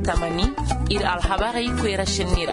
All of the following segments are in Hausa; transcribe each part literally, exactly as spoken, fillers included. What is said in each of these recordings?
tamani ir alhabari kwera shenira.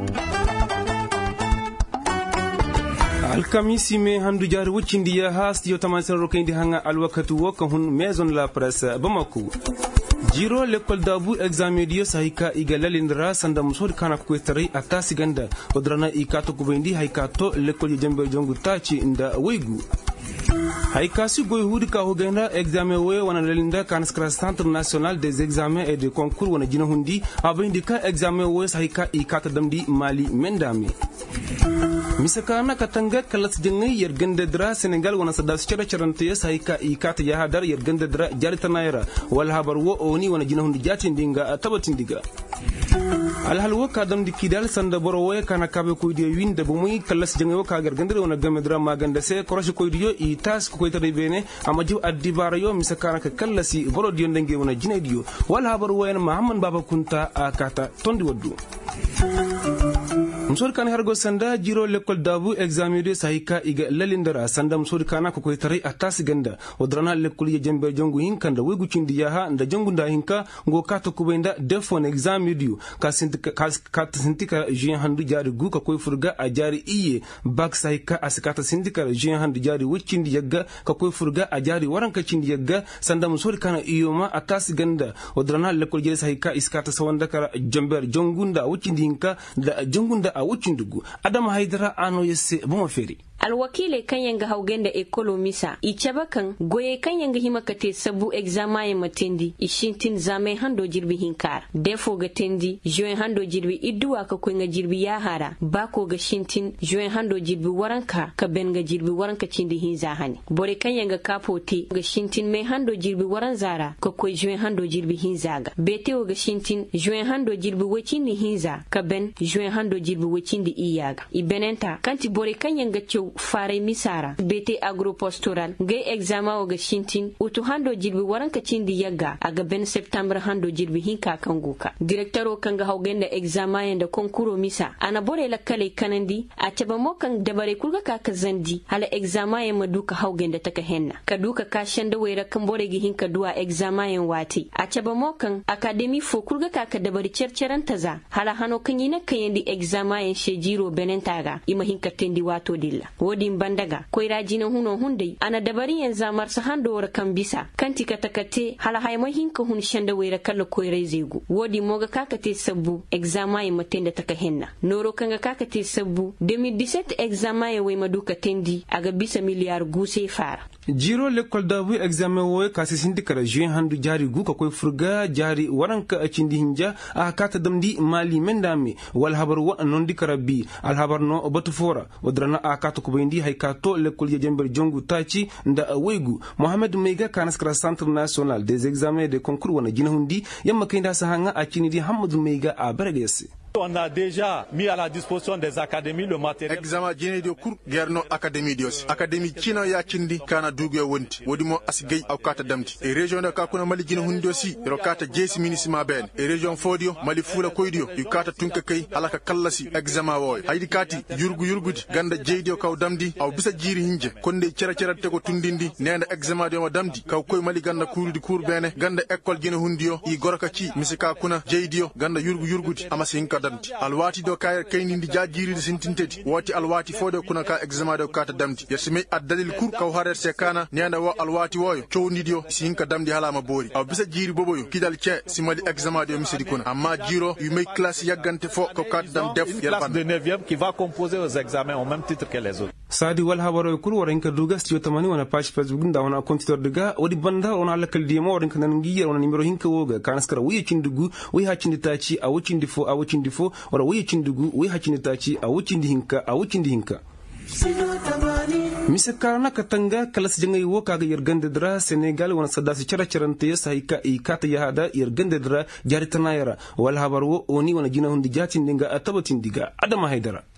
Alkamisi me handu jari wucindi ya has yo tamansen rokindi hanga alwakatu woka hun maison la presse Bamako. Jiro l'école dabu examen dio sahika igalalindra sanda musod kana kwetari atasi ganda odrana ikato kubendi haikato l'école jembe jongu tachi inda wegu. Haikasi goy hudi ka hogenda examen we wana lalinda kanskra centre national des examens et des concours wana jina hundi abindika examen we sahika ikata damdi mali mendami. Misakana katanga kalas jengi yergende dra Senegal wana sadas chara charante sahika ikata ya hadar yergende dra jarita naira wal habar wo oni wana jina hundi jati ndinga tabatindiga. Alhalwa kadam di kidal sanda borowe kana kabe koydiyo winde bu muy kalas jengi wo ka gergende wana gamedra maganda se koroshi koydiyo i tas ko koytare bene amaju addibara yo misakana ka kalasi boro diyo ndenge wana jina diyo wal habar wo en Muhammad Baba Kunta akata tondi waddu. Msori kana hargo sanda jiro l'école dabu examen de sahika iga lalindara sanda msori kana ko koytare atasi ganda odrana l'école ye jembe jongu hinkanda wegu cindi yaha nda jongu nda hinka ngo kato kubenda defon examen dio ka sintika ka sintika jien handu jari gu ka koy furga a jari iye bak sahika asikata sintika jien handu jari wucindi yagga ka koy furga a jari waranka cindi yagga sanda msori kana iyoma atasi ganda odrana l'école je sahika iskata sawanda kara jember jongunda wucindi hinka da jongunda a wucindugu Adama Haidara ano yesse boma feri alwakile kan yanga haugenda ekolomisa ichaba kan goye kan yanga himakate sabu examaye matendi ishintin zame hando jirbi hinkar defo ga tendi joen hando jirbi iduwa ka kwenga jirbi yahara bako ga shintin joen hando jirbi waranka ka benga jirbi waranka cindi hinza hani bore kan yanga kapote ga shintin me hando jirbi waran zara ka koy joen hando jirbi hinzaga beteo ga shintin joen hando jirbi wacindi hinza ka ben joen hando jirbi wacindi iyaga ibenenta kanti bore kan yanga cew fare misara bete agropastoral ge exama o ga shintin utu hando jirbi waranka cindi yagga aga ben september hando jirbi hinka kanguka directeur o kanga hawgenda exama yanda konkuro misa ana bore la kale kanandi a taba mo kan dabare kulga ka kazandi hala exama ya maduka hawgenda taka henna kaduka ka shanda wera kan bore gi hinka duwa exama yan wati a taba mo kan academy fo kulga ka ka dabare cerceran taza hala hano kan yina kayandi exama yan shejiro benentaga ima hinka tendi wato dilla wodin bandaga koyra jina huno hunde ana dabari yan zamar sa hando wara kan bisa kanti katakate hala hayma hinka hun shanda wera kala koyra zegu wodi moga kakate sabbu exama ya matenda taka henna noro kanga kakate sabbu deux mille dix-sept exama ya we maduka tendi aga bisa miliyar guse fara jiro l'école dabu examen wo kasi sindikara juin handu jari gu ka koy furga jari waranka acindi hinja a kata damdi mali mendami wal habar wa non dikara bi al habar no batu fora wadrana a kata ko bendi hay kato l'école jember jongu tachi nda wegu Mohamed Meiga kanaskra centre national des examens de concours wana jina hundi yamma kayda sahanga acini di Hamadou Meiga a Bergesi. On a déjà mis à la disposition des académies le matériel. Examen jine do kur gerno académie dios. Académie chino ya chindi kana dugue wonti. Wodimo asigay au kata damti. E région de kakuna mali jine hundo si ro kata jesi minisima ben. E région fodio mali fula koydio yu kata tunka kay alaka kallasi examen woy. Haydi kati yurgu yurgudi ganda jeydio kaw damdi aw bisa jiri hinje. Konde cera cera te ko tundindi nenda examen de damdi kaw koy mali ganda kurudi kur bene ganda école jine hundio i goraka ci misika kuna jeydio ganda yurgu yurgudi amasinka damti alwati do kay kaynindi jajiri de sintinteti woti alwati fode kuna ka examen do kata damti yersimi addalil kur kaw harer se kana nenda wo alwati woyo cownidio sinka damdi halama bori aw bisa jiri boboyo kidal ce simali examen do misidi kuna amma jiro yu may classe yagante fo ko kata dam def classe de neuvième qui va composer aux examens au même titre que les autres sadi wal habaro kur waranka duga studio tamani wana page facebook nda wana compteur daga wadi banda wana lakal dimo waranka nan ngiyer wana numero hinka woga kanaskara wuye cindugu wuye hacindi taci a wucindi fo a wucindi fo wala wuye cindugu wuye hacindi taci a wucindi hinka a wucindi hinka misakana katanga kalas jangay wo kaga yergande dra Senegal wana sadasi chara charante sahika i kata yahada yergande dra jari tanayara wal habar wo oni wana jina hundi jati ndinga atabatindiga Adama Haidara.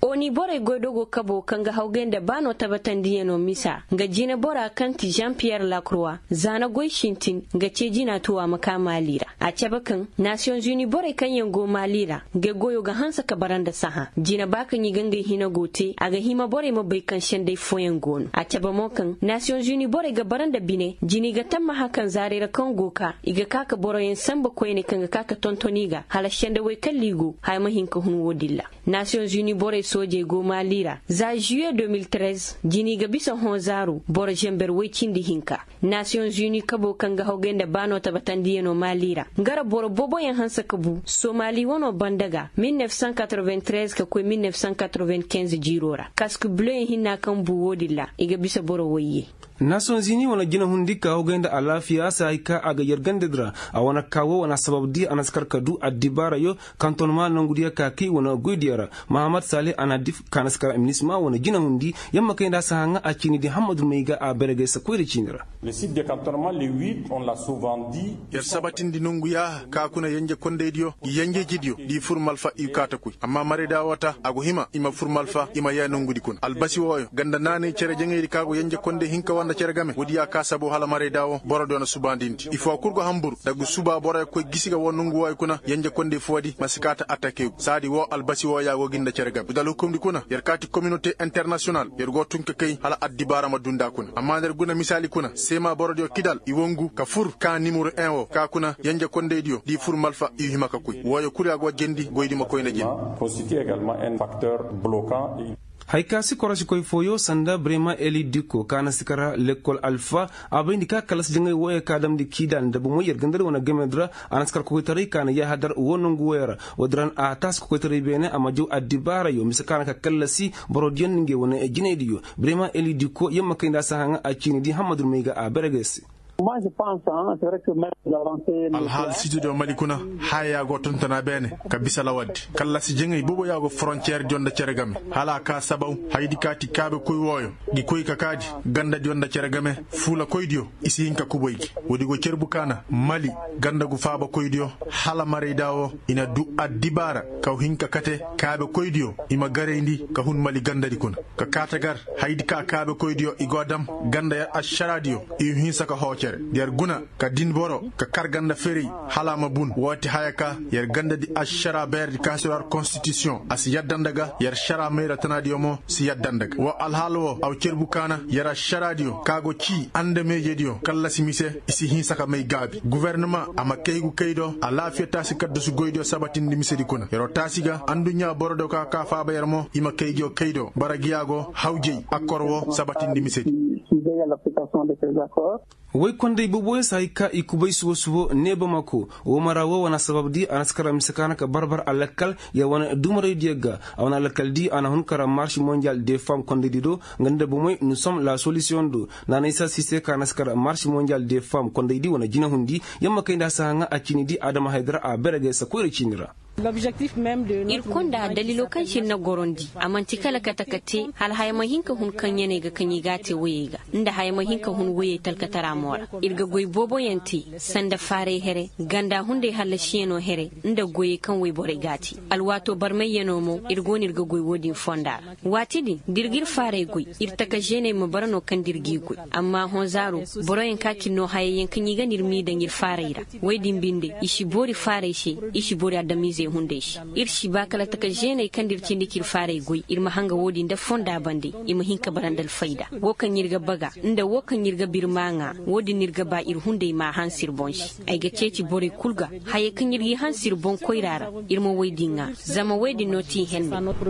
oni bore godogo kabo kanga haugenda bano tabatan diyano misa nga jina bora kanti Jean Pierre Lacroix zana goy shintin nga ce jina tuwa maka malira a cabakan Nations Unies bore kan yango malira ga goyo ga hansa ka baranda saha jina baka ni ganga hina gote aga hima bore mo bai kan shende foyen gon a caba mokan Nations Unies bore ga baranda bine jini ga tamma hakan zarera kan goka iga kaka boroyen samba koyne kanga kaka tontoniga hala shende we kalligo hay mahinka hun wodilla Nations Unies bore soje go malira za juillet deux mille treize jini ga bisa honzaru boro jember wecindi hinka Nations Unies kabo kanga hogenda bano tabatandi no malira ngara boro bobo yan hansa kabu Somali wono bandaga mille neuf cent quatre-vingt-treize ka ko mille neuf cent quatre-vingt-quinze jirora casque bleu hinna kan bu wodilla iga bisa boro woyye Nations Unies wana gina hundi ka hogenda alafiya sai ka aga yargandedra a wana kawo wana sababdi anaskar kadu adibara yo kantonma nangudiya kaki wana guidiyara Muhammad Saleh anadif kanaskar ministma wana gina hundi yamma kayda sahanga a chini di Hamadou Meiga a berege sa kwiri chinira le site de cantonnement les huit on l'a souvent dit yar sabatin di nunguya ka kuna yanje kondediyo yanje jidiyo di furmalfa ikata kuy amma mare dawata ago hima ima furmalfa ima ya nungudi kun albasi woyo ganda nane cere jengeri kago yanje konde hinka wanda cergame wodi ya kasabo hala mare dawo boro dona subandinti il faut kurgo hambur dagu suba boro ko gisiga wonungu way kuna yanje konde fodi masikata attaque sadi wo albasi wo ya go ginda cergame dalu komdi kuna yer kati communauté internationale yer go tunke kay hala addibara ma dunda kuna amma der guna misali kuna sema boro dio kidal iwongu ka fur ka numéro un o ka kuna yanje konde dio di fur malfa i himaka kuy woyo kurya go gendi goydi ma koyna jin constitue également un facteur bloquant haikasi korasi koy foyo sanda brema eli diko kana sikara l'école alpha abindi ka kalas jengay woye kadam di kidan da bu moyer gandar wana gemedra anaskar ko tari kana ya hadar wonongu wera wadran a tas ko tari bene amajo adibara yo misakana ka kalasi borodion nge wona e jinediyo brema eli diko yamma kayda sahanga a chini di Hamadou Meiga a beregesi Moi, je pense, hein, c'est vrai que même les avancées... Alhal si do malikuna haya go tontana bene ka bisala waddi kala si jengay bobo yago frontière jonda ceregame hala ka sabaw haydi kati kabe koy woyo gi koy kakadi ganda jonda ceregame fula koydio isi hinka kuboyki wodi go cerbukana Mali ganda gu faaba koydio hala mare dawo ina du adibara ka hinka kate kabe koydio ima garendi ka hun Mali ganda di kun ka katagar haydi ka kabe koydio igodam ganda ya asharadio i hinsa ka hoce der guna ka din boro ka karganda feri halama bun wati hayaka yer ganda di ashara ber di kasurar constitution as yaddandaga yer shara mera tanadiomo si yaddandaga wa alhalo aw cerbukana yera sharadio kago ci ande mejedio kala simise isi hinsaka may gabi gouvernement ama kaygu kaydo ala fiata si kaddo su goydo sabatin di misedi kuna yero tasiga andunya borodo ka ka fa bayermo ima kayjo kaydo baragiago hawjey akkorwo sabatin di misedi l'application de ces accords. way konde bobo saika ikubay suwo suwo ne bamako o marawo wana sababdi anaskara misakana ka barbar alakal ya wana dumare diega wana alakal di ana hunkara marche mondial des femmes konde dido ngande bomoy nous sommes la solution do nana isa sise ka anaskara marche mondial des femmes konde di wana jina hundi yamma kayda sahanga akini di adama haidara a berege sa koyre chinira l'objectif même de irkonda dalilo kan shin na gorondi amanti kala katakate hal hayma hinka hun kan yene ga kan yigate wayega inda hayma hinka hun waye talkatara mora irga goy bobo yanti sanda fare here ganda hunde halla shieno here inda goye kan way bore gati alwato barmay yeno mo irgoni irga goy wodi fonda watidi dirgir fare goy irtaka jene mo barano kan dirgi goy amma honzaru boroyen kaki no hayen kan yiga nirmi da ngir fareira way dimbinde ishi bori fare shi ishi bori adamize hundesh irshi bakala taka jene kandir cindi kir fare goy irma hanga wodi nda fonda bande ima hinka barandal faida wokan yirga baga nda wokan yirga birmanga wodi nirga ba ir hunde ma hansir bonshi ay ga ceci bore kulga haye kan yirgi hansir bon koirara irma wedinga zama wedi noti hen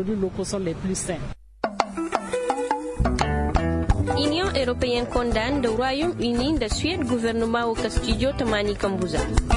Union européenne condamne le Royaume-Uni de Suède gouvernement au Castillo Tamani Kambuza.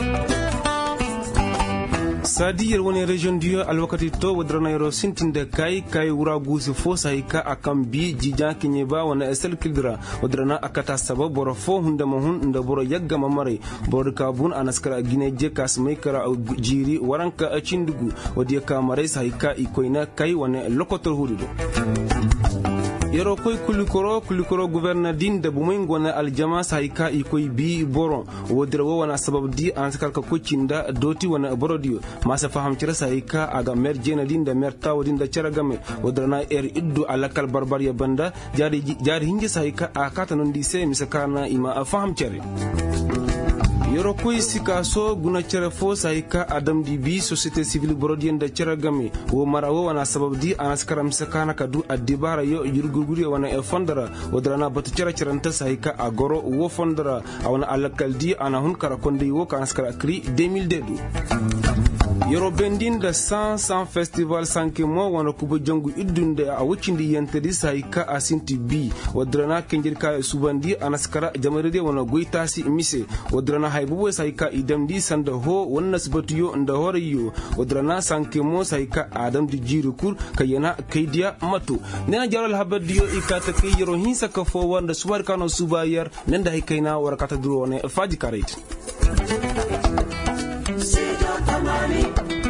sadi yer woni region dio alwakati to wadrana yero sintinde kay kay wura gusu fo sayka akam bi jija kinyeba wana esel kildra wadrana akata sabab boro fo hunda mahun nda boro yagga mamare boro kabun anaskara gine je kasmay kara jiri waranka acindugu wadi ka mare sayka ikoina kay wana lokotor hududo yero koy kulikoro kulikoro gouverneur din da bumay ngona aljama sayka ikoy bi boron wodira wo wana sabab di an sakal ka kocinda doti wana borodio masa faham cira sayka aga mer jena din da mer taw din da cira game wodira na er iddu alakal barbar ya banda jari jari hinje sayka akata non di se misakana ima faham cire yoro koy sika so guna cere fo sayka adam di bi société civile borodien da cere game wo mara wo wana sabab di anaskaram sakana kadu adibara yo yurguguri wana e fondara wodrana batu cere ceranta sayka agoro wo fondara wana alakaldi ana hun kara konde wo kanaskara kri deux mille deux yoro bendin da cent cent festival sanke mo wana kubo jangu idunde a wucindi yentedi sayka asinti bi wodrana kenjirka subandi anaskara jamarede wana goitasi mise wodrana haybubo sayka idam di sanda ho wonna sibatu yo nda horiyo wodrana sanke mo sayka adam di jiru kur kayana kaydiya matu nena jaral habadiyo ikata kay yoro hinsa ka fo wanda subar kano subayar nenda hikayna warakata duro ne faji karait Tamani